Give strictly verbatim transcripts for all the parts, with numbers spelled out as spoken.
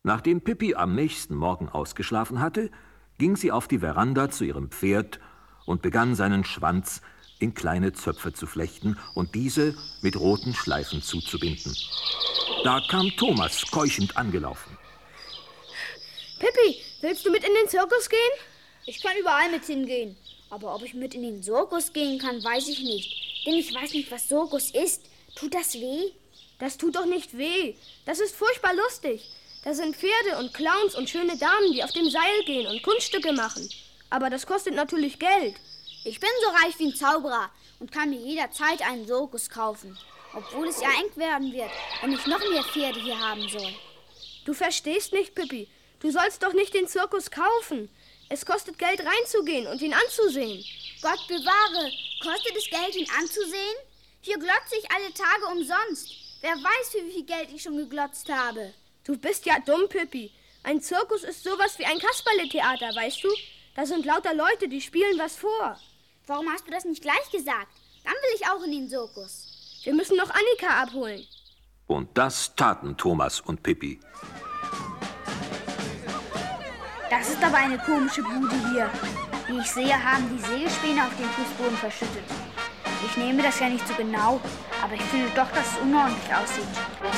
Nachdem Pippi am nächsten Morgen ausgeschlafen hatte, ging sie auf die Veranda zu ihrem Pferd und begann seinen Schwanz in kleine Zöpfe zu flechten und diese mit roten Schleifen zuzubinden. Da kam Thomas keuchend angelaufen. Pippi, willst du mit in den Zirkus gehen? Ich kann überall mit hingehen. Aber ob ich mit in den Zirkus gehen kann, weiß ich nicht. Denn ich weiß nicht, was Zirkus ist. Tut das weh? Das tut doch nicht weh. Das ist furchtbar lustig. Da sind Pferde und Clowns und schöne Damen, die auf dem Seil gehen und Kunststücke machen. Aber das kostet natürlich Geld. Ich bin so reich wie ein Zauberer und kann mir jederzeit einen Zirkus kaufen. Obwohl es ja eng werden wird, wenn ich noch mehr Pferde hier haben soll. Du verstehst nicht, Pippi. Du sollst doch nicht den Zirkus kaufen. Es kostet Geld reinzugehen und ihn anzusehen. Gott bewahre, kostet es Geld, ihn anzusehen? Hier glotze ich alle Tage umsonst. Wer weiß, für wie viel Geld ich schon geglotzt habe. Du bist ja dumm, Pippi. Ein Zirkus ist sowas wie ein Kasperletheater, weißt du? Da sind lauter Leute, die spielen was vor. Warum hast du das nicht gleich gesagt? Dann will ich auch in den Zirkus. Wir müssen noch Annika abholen. Und das taten Thomas und Pippi. Das ist aber eine komische Bude hier. Wie ich sehe, haben die Sägespäne auf den Fußboden verschüttet. Ich nehme das ja nicht so genau, aber ich finde doch, dass es unordentlich aussieht.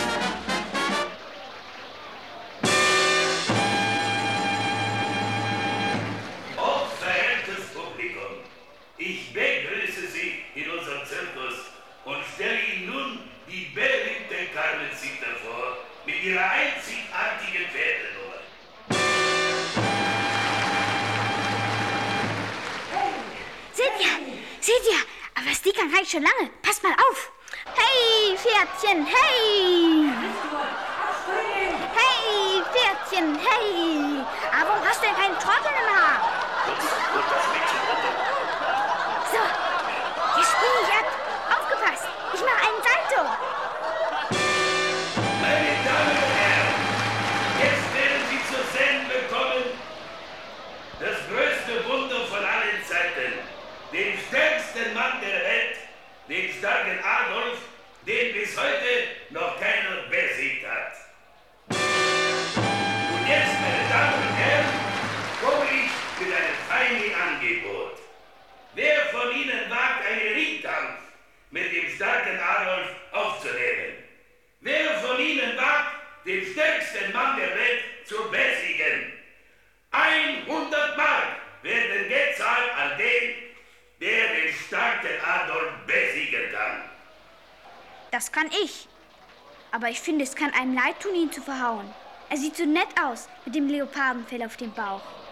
Hochverehrtes Publikum, ich begrüße Sie in unserem Zirkus und stelle Ihnen nun die berühmte Carmen Zitter vor mit ihrer einzigartigen Pferdenummer. Seht ihr, seht ihr, aber das Stickern reicht schon lange. Passt mal auf. Hey, Pferdchen, hey! Hey, Pferdchen, hey! Aber warum hast du denn keine Trommeln im Haar? Und das Mädchen runter. So, jetzt springe ich ab. Aufgepasst, ich mache einen Salto. Meine Damen und Herren, jetzt werden Sie zu sehen bekommen das größte Wunder von allen Zeiten. Den stärksten Mann der Welt, den starken Adolf, den bis heute noch keiner besiegt hat. Und jetzt, meine Damen und Herren, komme ich mit einem feinen Angebot. Wer von Ihnen wagt, einen Ringkampf mit dem starken Adolf aufzunehmen? Wer von Ihnen wagt, den stärksten Mann der Welt zu besiegen? hundert Mark werden gezahlt an den, der den starken Adolf besiegen kann. Das kann ich. Aber ich finde, es kann einem leid tun, ihn zu verhauen. Er sieht so nett aus, mit dem Leopardenfell auf dem Bauch.